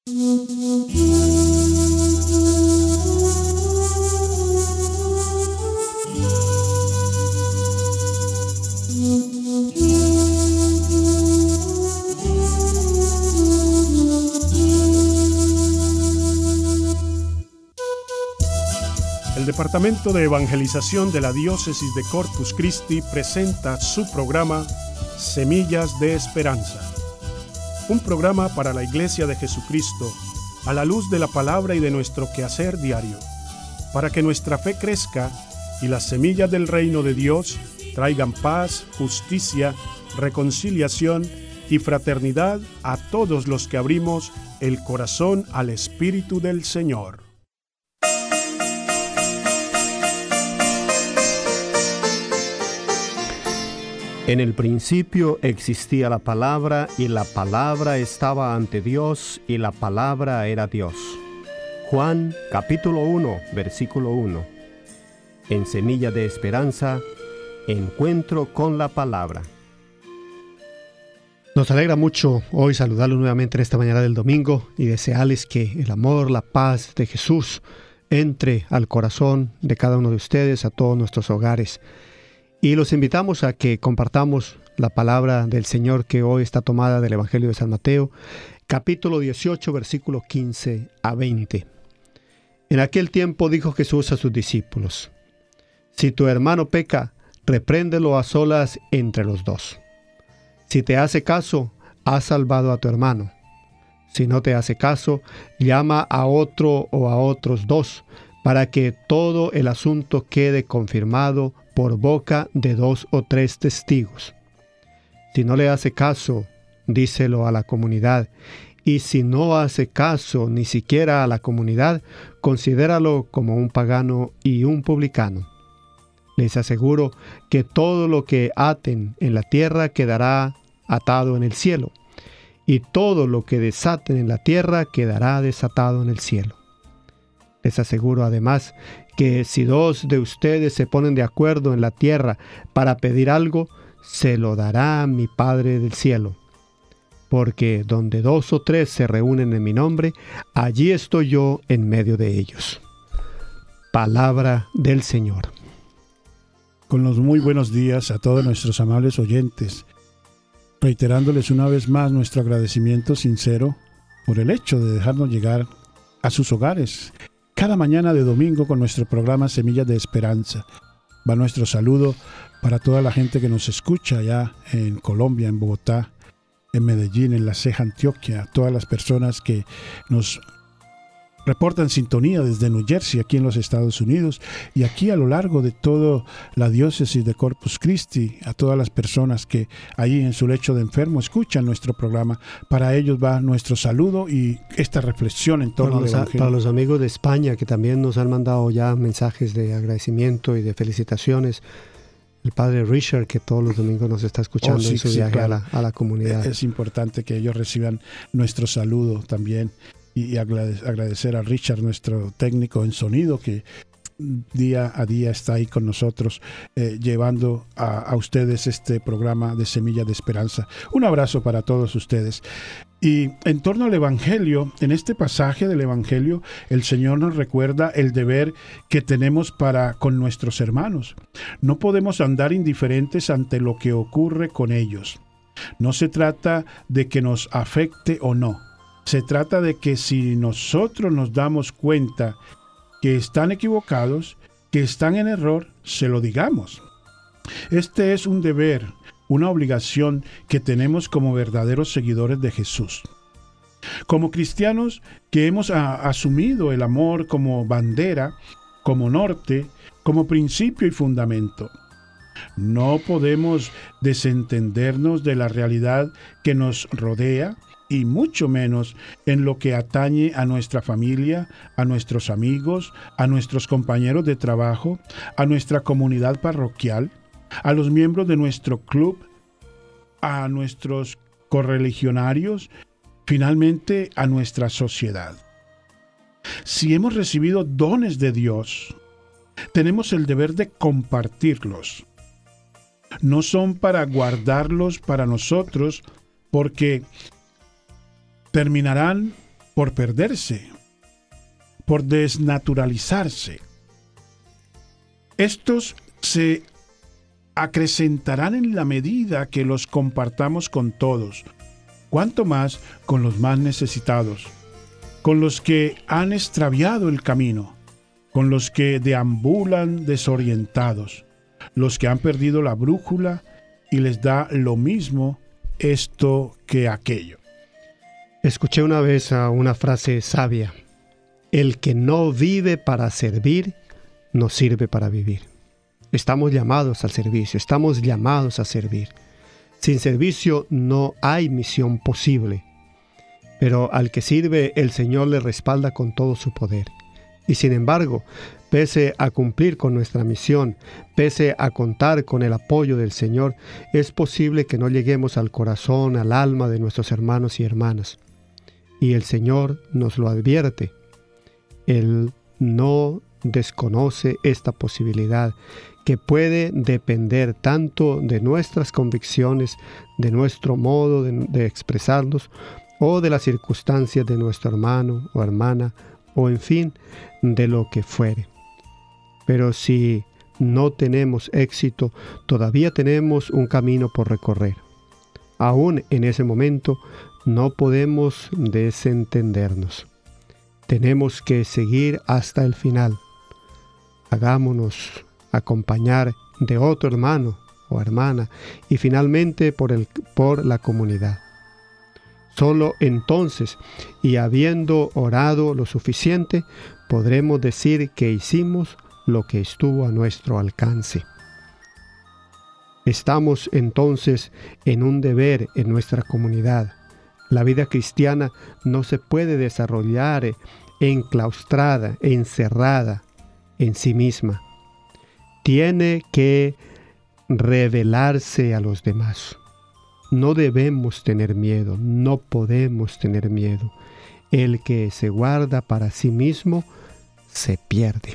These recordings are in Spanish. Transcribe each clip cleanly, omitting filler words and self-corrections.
El Departamento de Evangelización de la Diócesis de Corpus Christi presenta su programa Semillas de Esperanza. Un programa para la Iglesia de Jesucristo, a la luz de la palabra y de nuestro quehacer diario, para que nuestra fe crezca y las semillas del reino de Dios traigan paz, justicia, reconciliación y fraternidad a todos los que abrimos el corazón al Espíritu del Señor. En el principio existía la palabra, y la palabra estaba ante Dios, y la palabra era Dios. Juan, capítulo 1, versículo 1. En Semilla de Esperanza, encuentro con la palabra. Nos alegra mucho hoy saludarlos nuevamente en esta mañana del domingo y desearles que el amor, la paz de Jesús entre al corazón de cada uno de ustedes, a todos nuestros hogares. Y los invitamos a que compartamos la palabra del Señor que hoy está tomada del Evangelio de San Mateo, capítulo 18, versículos 15 a 20. En aquel tiempo dijo Jesús a sus discípulos: si tu hermano peca, repréndelo a solas entre los dos. Si te hace caso, has salvado a tu hermano. Si no te hace caso, llama a otro o a otros dos, para que todo el asunto quede confirmado por boca de 2 o 3 testigos. Si no le hace caso, díselo a la comunidad. Y si no hace caso ni siquiera a la comunidad, considéralo como un pagano y un publicano. Les aseguro que todo lo que aten en la tierra quedará atado en el cielo, y todo lo que desaten en la tierra quedará desatado en el cielo. Les aseguro además que si 2 de ustedes se ponen de acuerdo en la tierra para pedir algo, se lo dará mi Padre del cielo. Porque donde 2 o 3 se reúnen en mi nombre, allí estoy yo en medio de ellos. Palabra del Señor. Con los muy buenos días a todos nuestros amables oyentes, reiterándoles una vez más nuestro agradecimiento sincero por el hecho de dejarnos llegar a sus hogares cada mañana de domingo con nuestro programa Semillas de Esperanza. Va nuestro saludo para toda la gente que nos escucha allá en Colombia, en Bogotá, en Medellín, en La Ceja, Antioquia, todas las personas que nos reportan sintonía desde New Jersey, aquí en los Estados Unidos, y aquí a lo largo de toda la diócesis de Corpus Christi, a todas las personas que ahí en su lecho de enfermo escuchan nuestro programa. Para ellos va nuestro saludo y esta reflexión en torno al Evangelio. Para los amigos de España que también nos han mandado ya mensajes de agradecimiento y de felicitaciones. El padre Richard, que todos los domingos nos está escuchando en su viaje claro. a la comunidad. Es importante que ellos reciban nuestro saludo también. Y agradecer a Richard, nuestro técnico en sonido, que día a día está ahí con nosotros, llevando a ustedes este programa de Semilla de Esperanza. Un abrazo para todos ustedes. Y en torno al Evangelio, en este pasaje del Evangelio, el Señor nos recuerda el deber que tenemos para con nuestros hermanos. No podemos andar indiferentes ante lo que ocurre con ellos. No se trata de que nos afecte o no. Se trata de que si nosotros nos damos cuenta que están equivocados, que están en error, se lo digamos. Este es un deber, una obligación que tenemos como verdaderos seguidores de Jesús. Como cristianos que hemos asumido el amor como bandera, como norte, como principio y fundamento. No podemos desentendernos de la realidad que nos rodea, y mucho menos en lo que atañe a nuestra familia, a nuestros amigos, a nuestros compañeros de trabajo, a nuestra comunidad parroquial, a los miembros de nuestro club, a nuestros correligionarios, finalmente a nuestra sociedad. Si hemos recibido dones de Dios, tenemos el deber de compartirlos. No son para guardarlos para nosotros, porque terminarán por perderse, por desnaturalizarse. Estos se acrecentarán en la medida que los compartamos con todos, cuanto más con los más necesitados, con los que han extraviado el camino, con los que deambulan desorientados, los que han perdido la brújula y les da lo mismo esto que aquello. Escuché una vez una frase sabia: el que no vive para servir, no sirve para vivir. Estamos llamados al servicio, estamos llamados a servir. Sin servicio no hay misión posible, pero al que sirve el Señor le respalda con todo su poder. Y sin embargo, pese a cumplir con nuestra misión, pese a contar con el apoyo del Señor, es posible que no lleguemos al corazón, al alma de nuestros hermanos y hermanas. Y el Señor nos lo advierte. Él no desconoce esta posibilidad, que puede depender tanto de nuestras convicciones, de nuestro modo de expresarnos, o de las circunstancias de nuestro hermano o hermana, o en fin, de lo que fuere. Pero si no tenemos éxito, todavía tenemos un camino por recorrer. Aún en ese momento no podemos desentendernos. Tenemos que seguir hasta el final. Hagámonos acompañar de otro hermano o hermana y finalmente por la comunidad. Solo entonces, y habiendo orado lo suficiente, podremos decir que hicimos lo que estuvo a nuestro alcance. Estamos entonces en un deber en nuestra comunidad. La vida cristiana no se puede desarrollar enclaustrada, encerrada en sí misma. Tiene que revelarse a los demás. No debemos tener miedo, no podemos tener miedo. El que se guarda para sí mismo se pierde.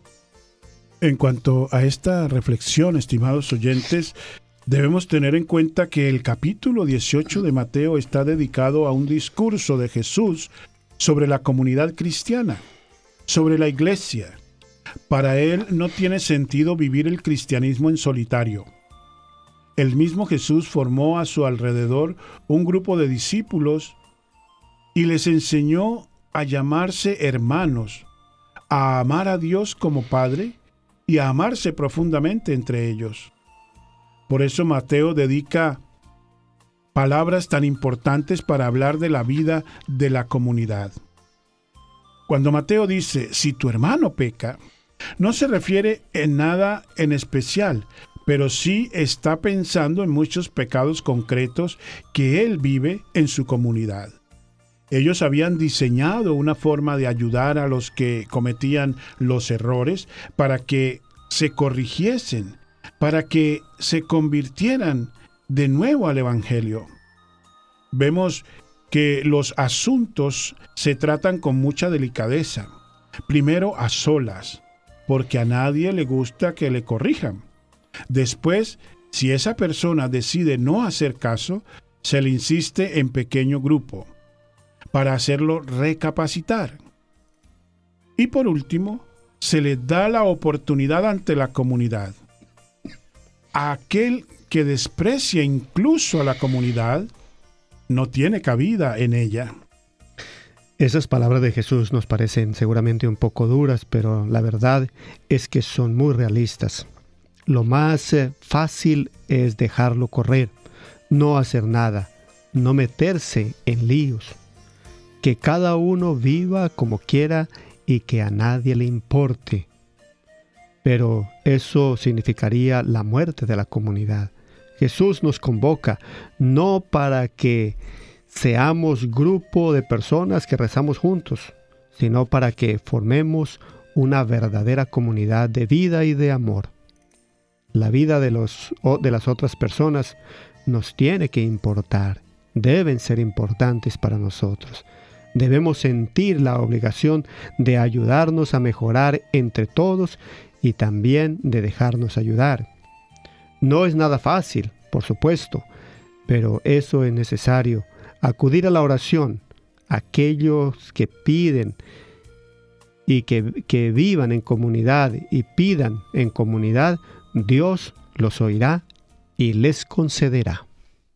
En cuanto a esta reflexión, estimados oyentes, debemos tener en cuenta que el capítulo 18 de Mateo está dedicado a un discurso de Jesús sobre la comunidad cristiana, sobre la iglesia. Para él no tiene sentido vivir el cristianismo en solitario. El mismo Jesús formó a su alrededor un grupo de discípulos y les enseñó a llamarse hermanos, a amar a Dios como Padre y a amarse profundamente entre ellos. Por eso Mateo dedica palabras tan importantes para hablar de la vida de la comunidad. Cuando Mateo dice, si tu hermano peca, no se refiere en nada en especial, pero sí está pensando en muchos pecados concretos que él vive en su comunidad. Ellos habían diseñado una forma de ayudar a los que cometían los errores para que se corrigiesen, para que se convirtieran de nuevo al Evangelio. Vemos que los asuntos se tratan con mucha delicadeza. Primero a solas, porque a nadie le gusta que le corrijan. Después, si esa persona decide no hacer caso, se le insiste en pequeño grupo para hacerlo recapacitar. Y por último, se le da la oportunidad ante la comunidad. A aquel que desprecia incluso a la comunidad, no tiene cabida en ella. Esas palabras de Jesús nos parecen seguramente un poco duras, pero la verdad es que son muy realistas. Lo más fácil es dejarlo correr, no hacer nada, no meterse en líos. Que cada uno viva como quiera y que a nadie le importe. Pero eso significaría la muerte de la comunidad. Jesús nos convoca no para que seamos grupo de personas que rezamos juntos, sino para que formemos una verdadera comunidad de vida y de amor. La vida de las otras personas nos tiene que importar, deben ser importantes para nosotros. Debemos sentir la obligación de ayudarnos a mejorar entre todos y también de dejarnos ayudar. No es nada fácil, por supuesto, pero eso es necesario. Acudir a la oración, aquellos que piden y que vivan en comunidad y pidan en comunidad, Dios los oirá y les concederá.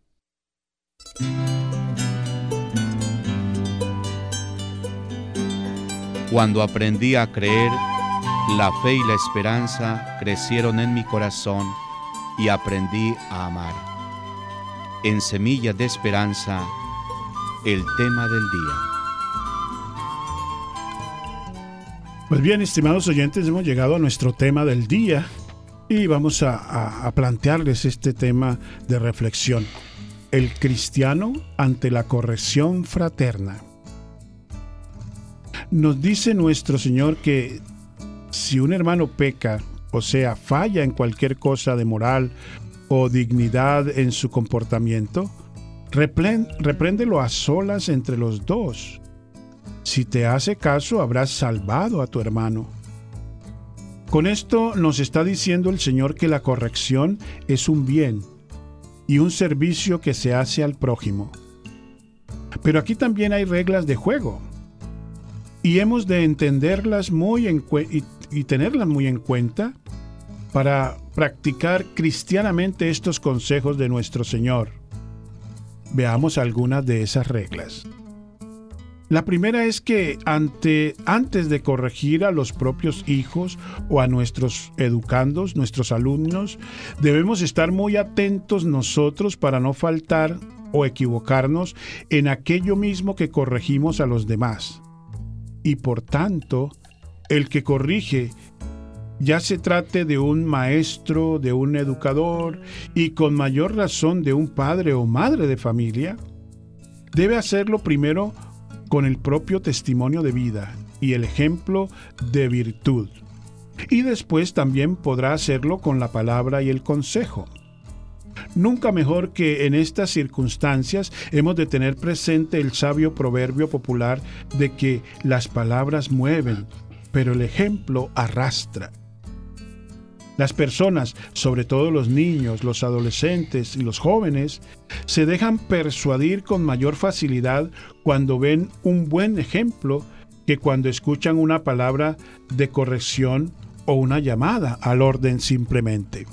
Cuando aprendí a creer, la fe y la esperanza crecieron en mi corazón y aprendí a amar. En Semillas de Esperanza, el tema del día. Pues bien, estimados oyentes, hemos llegado a nuestro tema del día y vamos a plantearles este tema de reflexión. El cristiano ante la corrección fraterna. Nos dice nuestro Señor que si un hermano peca, o sea, falla en cualquier cosa de moral o dignidad en su comportamiento, repréndelo a solas entre los dos. Si te hace caso, habrás salvado a tu hermano. Con esto nos está diciendo el Señor que la corrección es un bien y un servicio que se hace al prójimo. Pero aquí también hay reglas de juego y hemos de entenderlas y tenerlas muy en cuenta para practicar cristianamente estos consejos de nuestro Señor. Veamos algunas de esas reglas. La primera es que antes de corregir a los propios hijos o a nuestros educandos, nuestros alumnos, debemos estar muy atentos nosotros para no faltar o equivocarnos en aquello mismo que corregimos a los demás. Y por tanto, el que corrige, ya se trate de un maestro, de un educador y con mayor razón de un padre o madre de familia, debe hacerlo primero con el propio testimonio de vida y el ejemplo de virtud. Y después también podrá hacerlo con la palabra y el consejo. Nunca mejor que en estas circunstancias hemos de tener presente el sabio proverbio popular de que las palabras mueven, pero el ejemplo arrastra. Las personas, sobre todo los niños, los adolescentes y los jóvenes, se dejan persuadir con mayor facilidad cuando ven un buen ejemplo que cuando escuchan una palabra de corrección o una llamada al orden simplemente.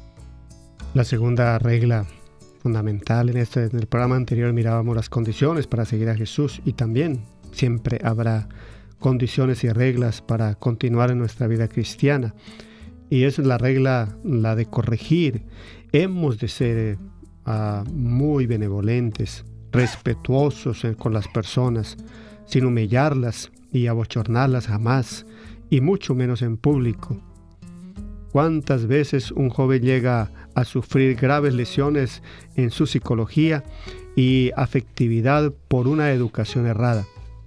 La segunda regla fundamental en el programa anterior mirábamos las condiciones para seguir a Jesús y también siempre habrá condiciones y reglas para continuar en nuestra vida cristiana. Y es la regla, la de corregir. Hemos de ser muy benevolentes, respetuosos con las personas, sin humillarlas y abochornarlas jamás, y mucho menos en público. ¿Cuántas veces un joven llega a sufrir graves lesiones en su psicología y afectividad por una educación errada?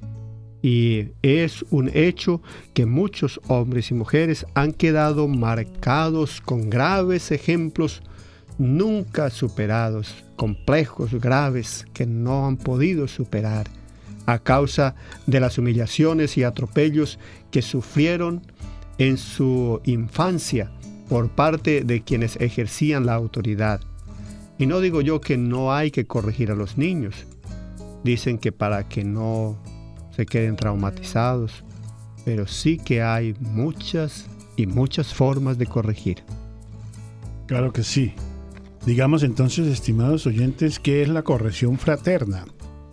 Y es un hecho que muchos hombres y mujeres han quedado marcados con graves ejemplos nunca superados, complejos, graves, que no han podido superar a causa de las humillaciones y atropellos que sufrieron en su infancia por parte de quienes ejercían la autoridad. Y no digo yo que no hay que corregir a los niños. Dicen que para que no se queden traumatizados, pero sí que hay muchas formas de corregir. Claro que sí. Digamos entonces, estimados oyentes, ¿qué es la corrección fraterna?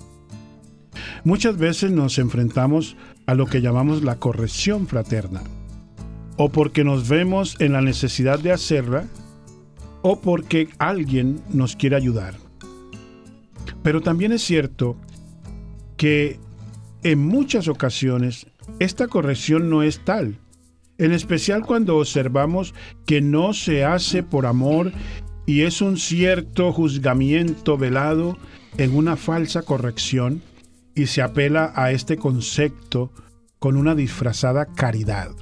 Muchas veces nos enfrentamos a lo que llamamos la corrección fraterna, o porque nos vemos en la necesidad de hacerla, o porque alguien nos quiere ayudar. Pero también es cierto que en muchas ocasiones esta corrección no es tal, en especial cuando observamos que no se hace por amor y es un cierto juzgamiento velado en una falsa corrección y se apela a este concepto con una disfrazada caridad.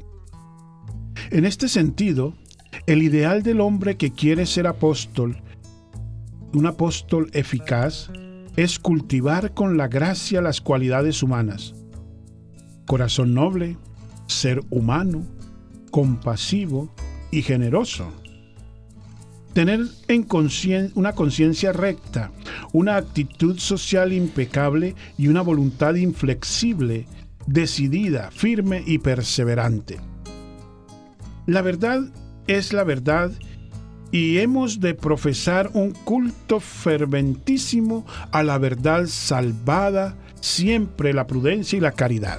En este sentido, el ideal del hombre que quiere ser apóstol, un apóstol eficaz, es cultivar con la gracia las cualidades humanas: corazón noble, ser humano, compasivo y generoso. Tener una conciencia recta, una actitud social impecable y una voluntad inflexible, decidida, firme y perseverante. La verdad es la verdad y hemos de profesar un culto ferventísimo a la verdad salvada, siempre la prudencia y la caridad.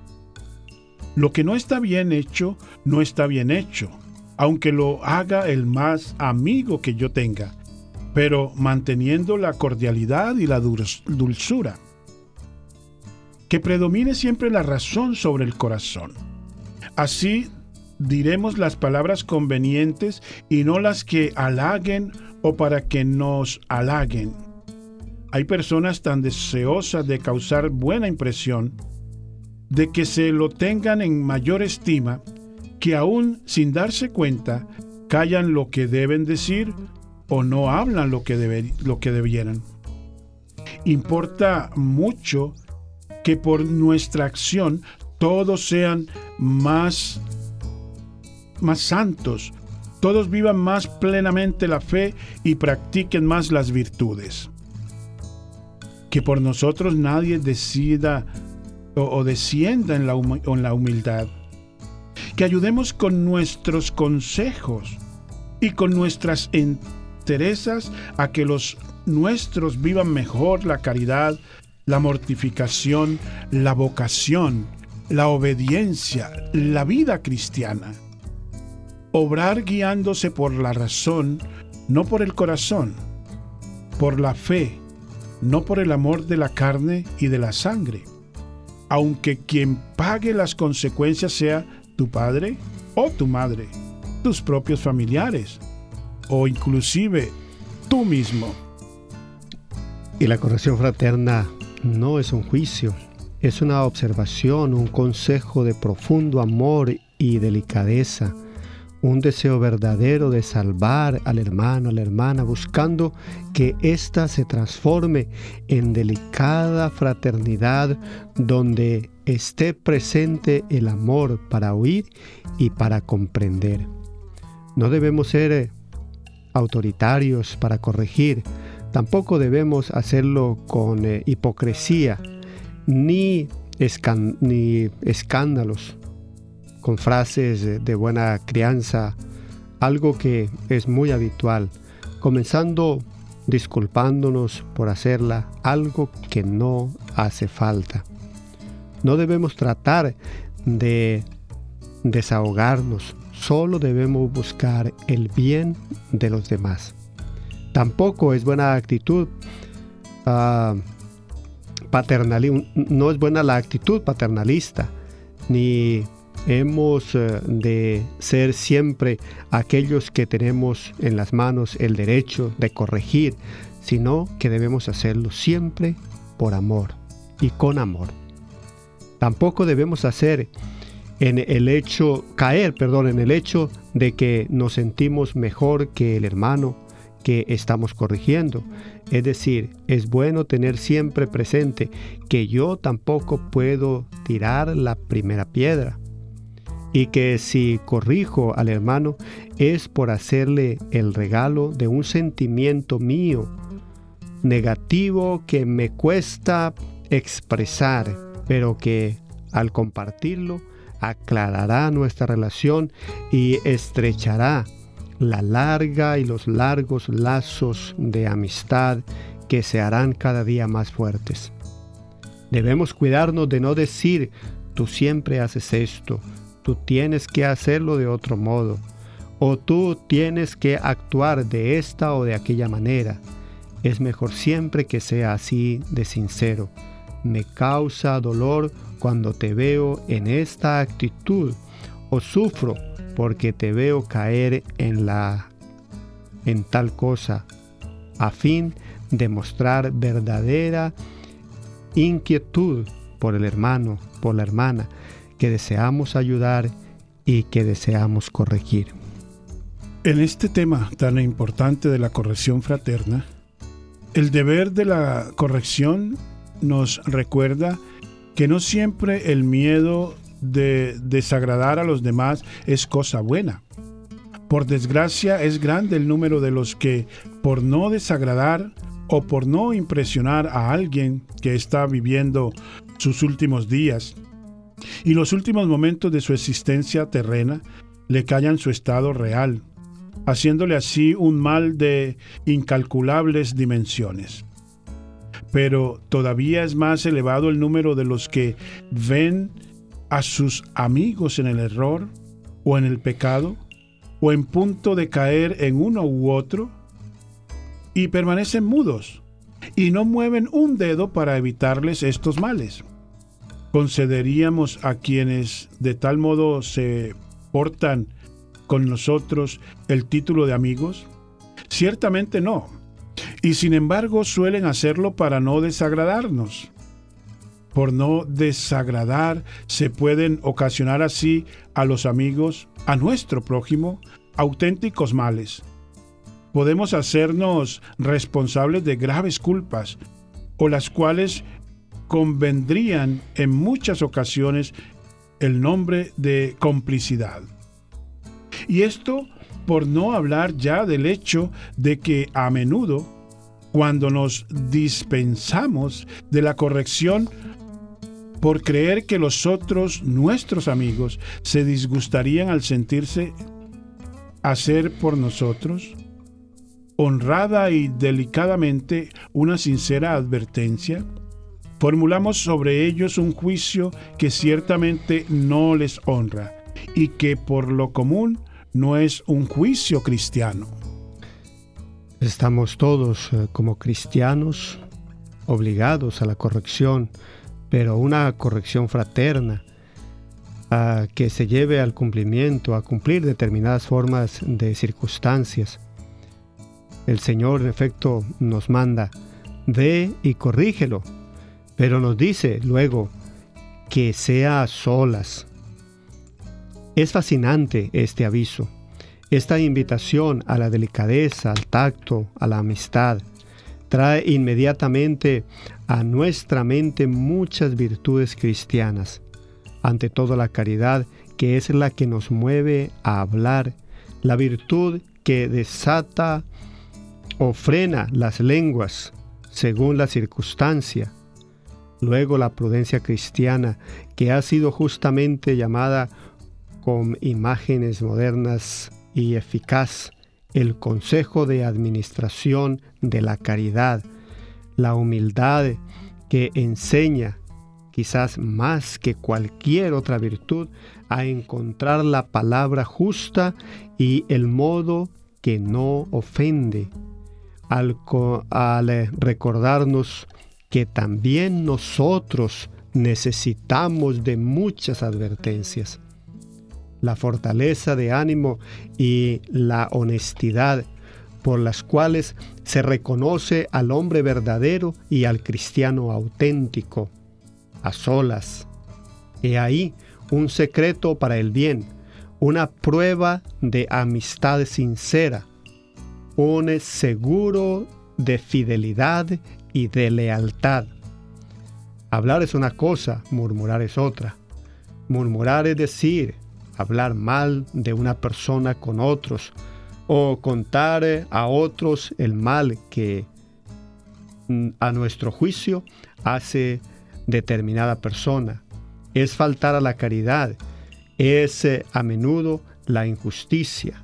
Lo que no está bien hecho, no está bien hecho, aunque lo haga el más amigo que yo tenga, pero manteniendo la cordialidad y la dulzura. Que predomine siempre la razón sobre el corazón. Así diremos las palabras convenientes y no las que halaguen o para que nos halaguen. Hay personas tan deseosas de causar buena impresión, de que se lo tengan en mayor estima, que aún sin darse cuenta, callan lo que deben decir o no hablan lo que debieran. Importa mucho que por nuestra acción todos sean más santos, todos vivan más plenamente la fe y practiquen más las virtudes. Que por nosotros nadie decida o descienda en la humildad. Que ayudemos con nuestros consejos y con nuestras enterezas a que los nuestros vivan mejor la caridad, la mortificación, la vocación, la obediencia, la vida cristiana. Obrar guiándose por la razón, no por el corazón, por la fe, no por el amor de la carne y de la sangre, aunque quien pague las consecuencias sea tu padre o tu madre, tus propios familiares, o inclusive tú mismo. Y la corrección fraterna no es un juicio, es una observación, un consejo de profundo amor y delicadeza, un deseo verdadero de salvar al hermano, a la hermana, buscando que ésta se transforme en delicada fraternidad donde esté presente el amor para oír y para comprender. No debemos ser autoritarios para corregir, tampoco debemos hacerlo con hipocresía, ni escándalos, con frases de buena crianza, algo que es muy habitual, comenzando disculpándonos por hacerla, algo que no hace falta. No debemos tratar de desahogarnos, solo debemos buscar el bien de los demás. Tampoco es buena actitud no es buena la actitud paternalista, ni hemos de ser siempre aquellos que tenemos en las manos el derecho de corregir, sino que debemos hacerlo siempre por amor y con amor. Tampoco debemos caer en el hecho de que nos sentimos mejor que el hermano que estamos corrigiendo. Es decir, es bueno tener siempre presente que yo tampoco puedo tirar la primera piedra, y que si corrijo al hermano es por hacerle el regalo de un sentimiento mío negativo que me cuesta expresar, pero que al compartirlo aclarará nuestra relación y estrechará la larga y los largos lazos de amistad que se harán cada día más fuertes. Debemos cuidarnos de no decir: tú siempre haces esto, tú tienes que hacerlo de otro modo, o tú tienes que actuar de esta o de aquella manera. Es mejor siempre que sea así de sincero. Me causa dolor cuando te veo en esta actitud, o sufro porque te veo caer en tal cosa, a fin de mostrar verdadera inquietud por el hermano, por la hermana, que deseamos ayudar y que deseamos corregir. En este tema tan importante de la corrección fraterna, el deber de la corrección nos recuerda que no siempre el miedo de desagradar a los demás es cosa buena. Por desgracia, es grande el número de los que, por no desagradar o por no impresionar a alguien que está viviendo sus últimos días y los últimos momentos de su existencia terrena, le callan su estado real, haciéndole así un mal de incalculables dimensiones. Pero todavía es más elevado el número de los que ven a sus amigos en el error o en el pecado, o en punto de caer en uno u otro, y permanecen mudos, y no mueven un dedo para evitarles estos males. ¿Concederíamos a quienes de tal modo se portan con nosotros el título de amigos? Ciertamente no, y sin embargo suelen hacerlo para no desagradarnos. Por no desagradar, se pueden ocasionar así a los amigos, a nuestro prójimo, auténticos males. Podemos hacernos responsables de graves culpas, o las cuales convendrían en muchas ocasiones el nombre de complicidad. Y esto por no hablar ya del hecho de que a menudo, cuando nos dispensamos de la corrección, por creer que los otros, nuestros amigos, se disgustarían al sentirse hacer por nosotros, honrada y delicadamente una sincera advertencia, formulamos sobre ellos un juicio que ciertamente no les honra y que por lo común no es un juicio cristiano. Estamos todos como cristianos obligados a la corrección, pero una corrección fraterna, que se lleve al cumplimiento, a cumplir determinadas formas de circunstancias. El Señor, en efecto, nos manda, ve y corrígelo, pero nos dice luego que sea a solas. Es fascinante este aviso, esta invitación a la delicadeza, al tacto, a la amistad. Trae inmediatamente a nuestra mente muchas virtudes cristianas, ante todo la caridad, que es la que nos mueve a hablar, la virtud que desata o frena las lenguas según la circunstancia. Luego la prudencia cristiana, que ha sido justamente llamada con imágenes modernas y eficaz, el consejo de administración de la caridad, la humildad que enseña, quizás más que cualquier otra virtud, a encontrar la palabra justa y el modo que no ofende, al recordarnos que también nosotros necesitamos de muchas advertencias. La fortaleza de ánimo y la honestidad por las cuales se reconoce al hombre verdadero y al cristiano auténtico, a solas. He ahí un secreto para el bien, una prueba de amistad sincera, un seguro de fidelidad y de lealtad. Hablar es una cosa, murmurar es otra. Murmurar es decir, hablar mal de una persona con otros, o contar a otros el mal que a nuestro juicio hace determinada persona. Es faltar a la caridad, es a menudo la injusticia.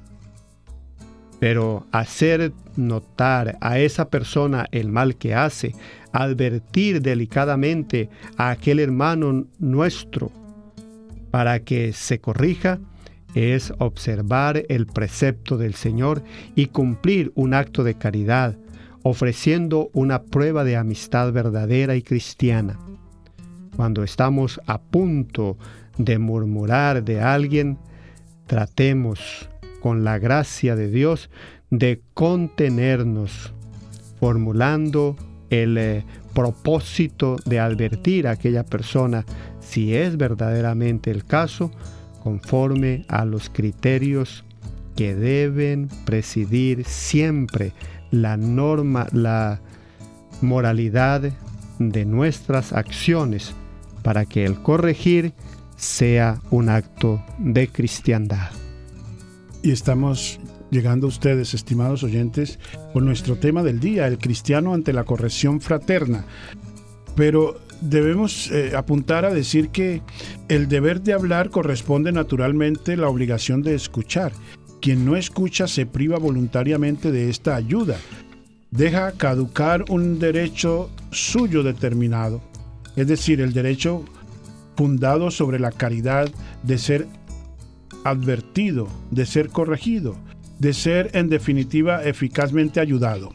Pero hacer notar a esa persona el mal que hace, advertir delicadamente a aquel hermano nuestro para que se corrija, es observar el precepto del Señor y cumplir un acto de caridad, ofreciendo una prueba de amistad verdadera y cristiana. Cuando estamos a punto de murmurar de alguien, tratemos, con la gracia de Dios, de contenernos, formulando el propósito de advertir a aquella persona, si es verdaderamente el caso, conforme a los criterios que deben presidir siempre la norma, la moralidad de nuestras acciones, para que el corregir sea un acto de cristiandad. Y estamos llegando a ustedes, estimados oyentes, con nuestro tema del día, el cristiano ante la corrección fraterna. Pero debemos apuntar a decir que el deber de hablar corresponde naturalmente a la obligación de escuchar. Quien no escucha se priva voluntariamente de esta ayuda. Deja caducar un derecho suyo determinado, es decir, el derecho fundado sobre la caridad de ser advertido, de ser corregido, de ser en definitiva eficazmente ayudado.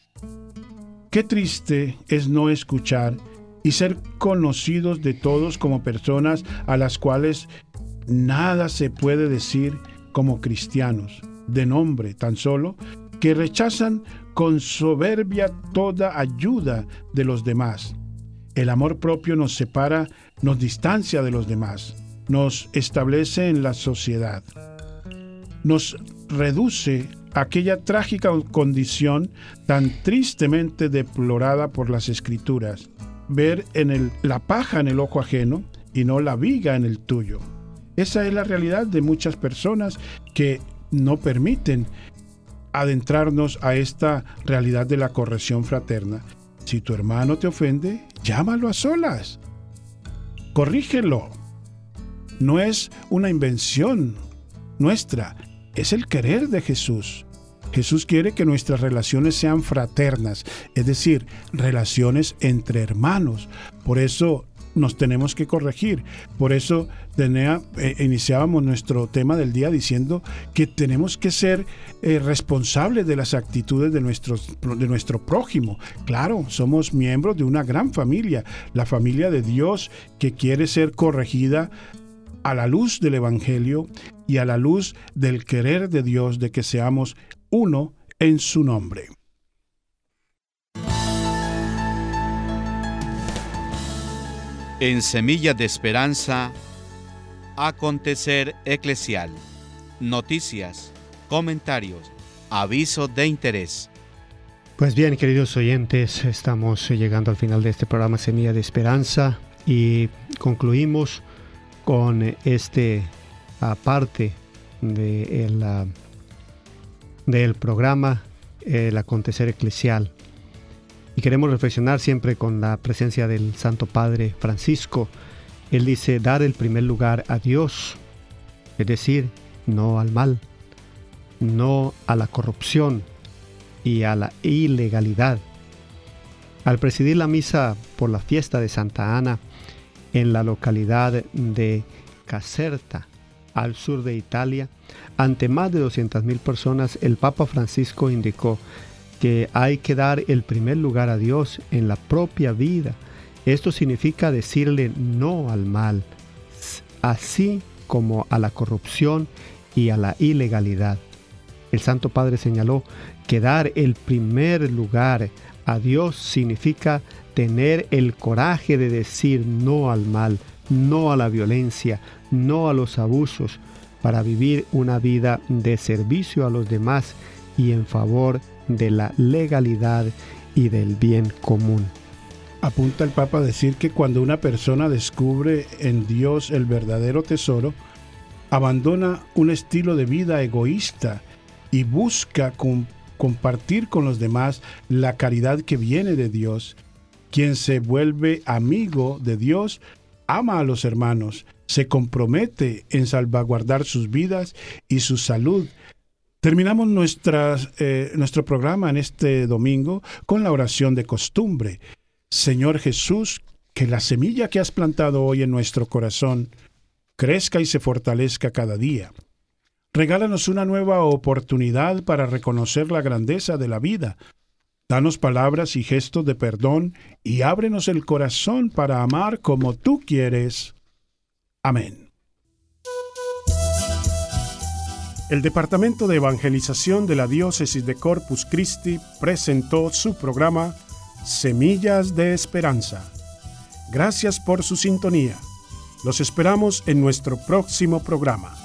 Qué triste es no escuchar y ser conocidos de todos como personas a las cuales nada se puede decir como cristianos, de nombre tan solo, que rechazan con soberbia toda ayuda de los demás. El amor propio nos separa, nos distancia de los demás, nos establece en la sociedad, nos reduce a aquella trágica condición tan tristemente deplorada por las Escrituras, ver la paja en el ojo ajeno y no la viga en el tuyo. Esa es la realidad de muchas personas que no permiten adentrarnos a esta realidad de la corrección fraterna. Si tu hermano te ofende, llámalo a solas, corrígelo. No es una invención nuestra, es el querer de Jesús. Jesús quiere que nuestras relaciones sean fraternas, es decir, relaciones entre hermanos. Por eso nos tenemos que corregir. Por eso iniciábamos nuestro tema del día diciendo que tenemos que ser responsables de las actitudes de nuestro prójimo. Claro, somos miembros de una gran familia, la familia de Dios, que quiere ser corregida a la luz del Evangelio y a la luz del querer de Dios de que seamos uno en su nombre. En Semillas de Esperanza, acontecer eclesial, noticias, comentarios, avisos de interés. Pues bien, queridos oyentes, estamos llegando al final de este programa Semilla de Esperanza y concluimos con parte del programa El Acontecer Eclesial. Y queremos reflexionar siempre con la presencia del Santo Padre Francisco. Él dice: dar el primer lugar a Dios, es decir, no al mal, no a la corrupción y a la ilegalidad. Al presidir la misa por la fiesta de Santa Ana en la localidad de Caserta, al sur de Italia, ante más de 200,000 personas, el Papa Francisco indicó que hay que dar el primer lugar a Dios en la propia vida. Esto significa decirle no al mal, así como a la corrupción y a la ilegalidad. El Santo Padre señaló que dar el primer lugar a Dios significa tener el coraje de decir no al mal, no a la violencia, no a los abusos, para vivir una vida de servicio a los demás y en favor de la legalidad y del bien común. Apunta el Papa a decir que cuando una persona descubre en Dios el verdadero tesoro, abandona un estilo de vida egoísta y busca compartir con los demás la caridad que viene de Dios. Quien se vuelve amigo de Dios ama a los hermanos, se compromete en salvaguardar sus vidas y su salud. Terminamos nuestro programa en este domingo con la oración de costumbre. Señor Jesús, que la semilla que has plantado hoy en nuestro corazón crezca y se fortalezca cada día. Regálanos una nueva oportunidad para reconocer la grandeza de la vida. Danos palabras y gestos de perdón y ábrenos el corazón para amar como tú quieres. Amén. El Departamento de Evangelización de la Diócesis de Corpus Christi presentó su programa Semillas de Esperanza. Gracias por su sintonía. Los esperamos en nuestro próximo programa.